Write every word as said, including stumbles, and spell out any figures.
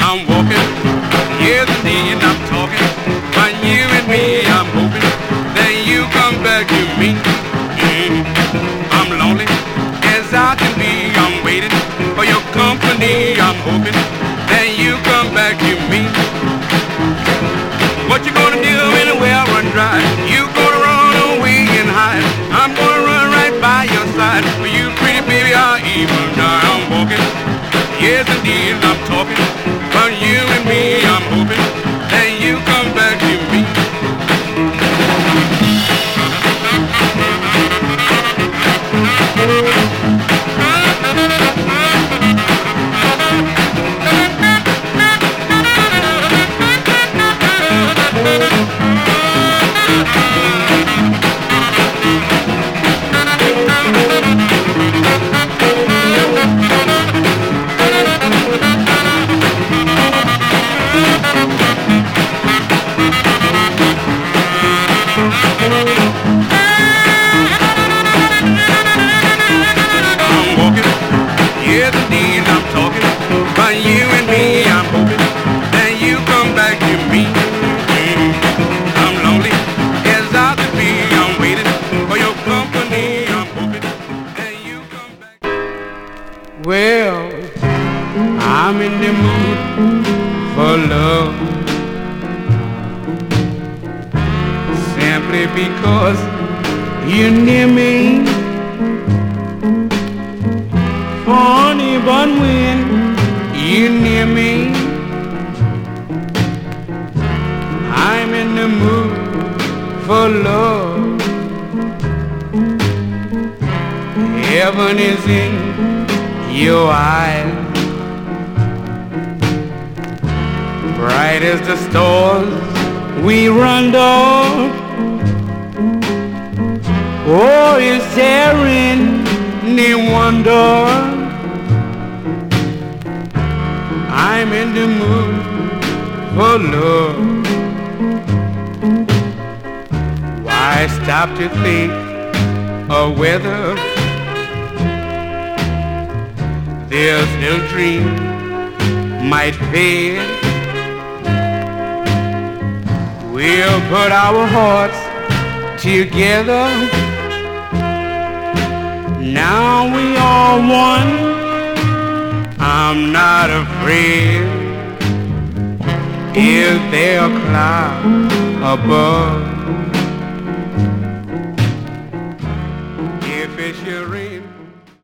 I'm walking, yes indeed I'm talking. But you and me, I'm hoping that you come back to me. Mm. I'm lonely as I can be. I'm waiting for your company. I'm hoping that you come back to me. What you gonna do when the well run dry? You gonna run away and hide? I'm gonna run right by your side. For you, pretty baby, I'll even die. I'm walking, yes indeed I'm talking. But you and me, I'm hoping that you come back to me. But you and me, I'm hoping that you come back to me. Mm. I'm lonely as I could be. I'm waiting for your company. I'm hoping that you come back. Well, I'm in the mood for love, simply because you're near me. Funny, but when you near me, I'm in the mood for love. Heaven is in your eyes, bright as the stars we run off. Oh, is there any wonder? I'm in the mood for love. Why stop to think of whether this little dream might fade? We'll put our hearts together. Now we are one. I'm not afraid. Is there a cloud above?